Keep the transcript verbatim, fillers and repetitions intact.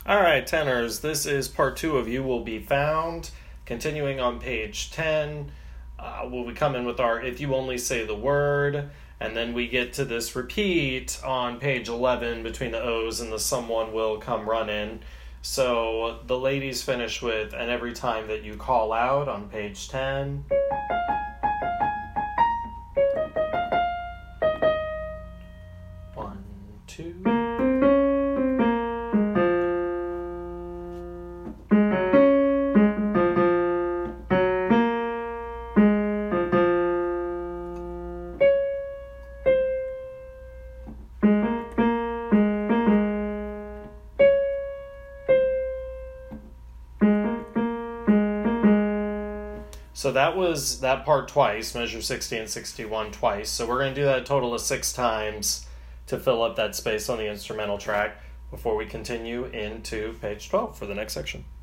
All right, tenors, this is part two of You Will Be Found. Continuing on page ten, uh, will we come in with our If You Only Say the Word, and then we get to this repeat on page eleven between the O's and the someone will come running. So the ladies finish with, and every time that you call out on page ten. One, two. So that was that part twice, measure sixty and sixty-one twice. So we're going to do that a total of six times to fill up that space on the instrumental track before we continue into page twelve for the next section.